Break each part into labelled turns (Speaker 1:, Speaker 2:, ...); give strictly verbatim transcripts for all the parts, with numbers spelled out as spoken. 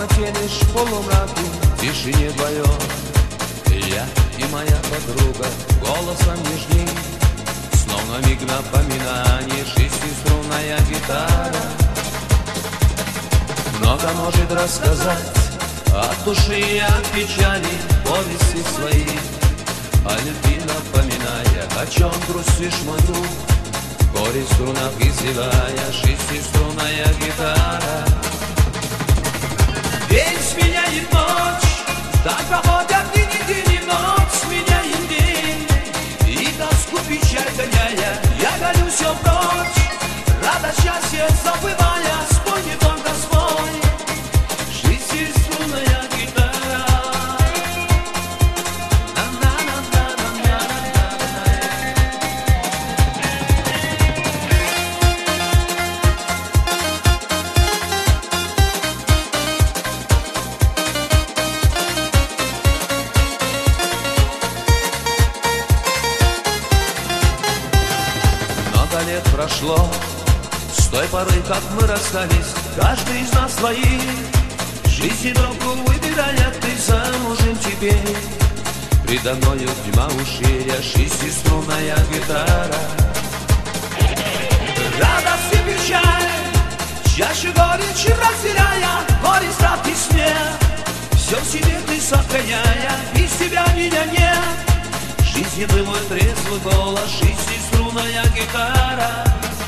Speaker 1: комнате лишь полумраке, в тишине вдвоем. Я и моя подруга голосом нежней, словно миг напоминание, шестиструнная гитара. Много может рассказать от души и от печали, повести свои, о любви напоминая, о чем грустишь, мой друг. Горе в струнах изливая, шестиструнная гитара. День сменяет ночь, так проходят дни, недели, ночь сменяет день. И тоску, печаль гоняя, я гоню все прочь, радость, счастье забывая, спой не только свой. Шестиструнная гитара. Лет прошло с той поры, как мы расстались, каждый из нас своих. Жизни дорогу выбирая, ты замужем теперь. Предо мною тьма уширя, шестиструнная гитара. Радость и печаль, чаще горечь разделяя, горе, страх и смех, все в себе ты сохраняя, без тебя меня нет. В жизни был мой трезвый голос, шестиструнная гитара.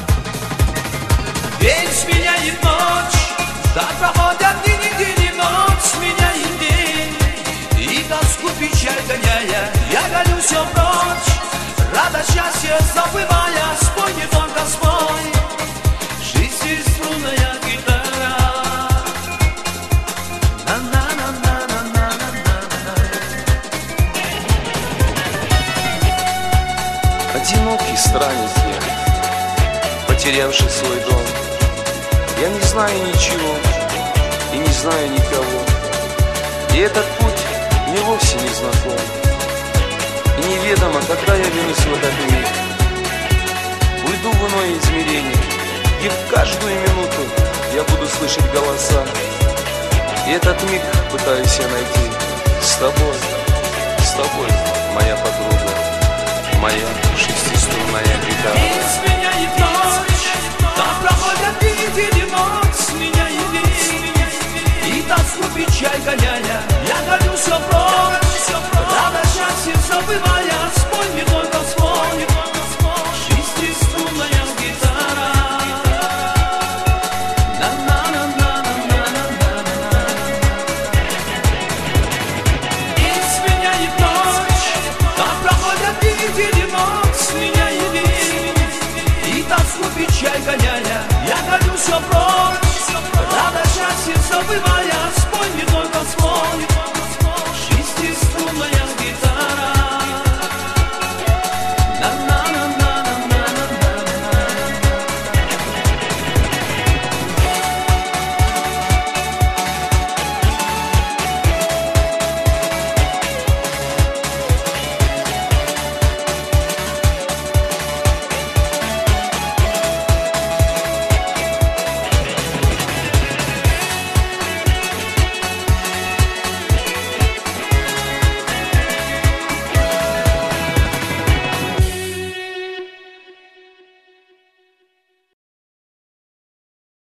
Speaker 1: День сменяет ночь, так проходят дни, недели, ночь сменяет день. И тоску, печаль гоняя, я гоню все прочь, радость, счастье забывая, спой не только свой. Шестиструнная гитара.
Speaker 2: Одинокий странник я, потерявший свой дом. Я не знаю ничего и не знаю никого. И этот путь мне вовсе не знаком. И неведомо, когда я вернусь в этот мир. Уйду в иное измерение, и в каждую минуту я буду слышать голоса. И этот миг пытаюсь я найти с тобой, с тобой, моя подруга, моя шестиструнная гитара.
Speaker 1: День сменяет ночь, так проходят дни, недели, ночь сменяет день. И тоску, печаль гоняя, я гоню все прочь, радость, счастье забывая, спой не только свой. Шестиструнная гитара. День сменяет ночь, так проходят дни, недели, ночь сменяет день. И тоску, печаль гоняя, я гоню все прочь, радость, счастье забывая, спой не только свой. Шестиструнная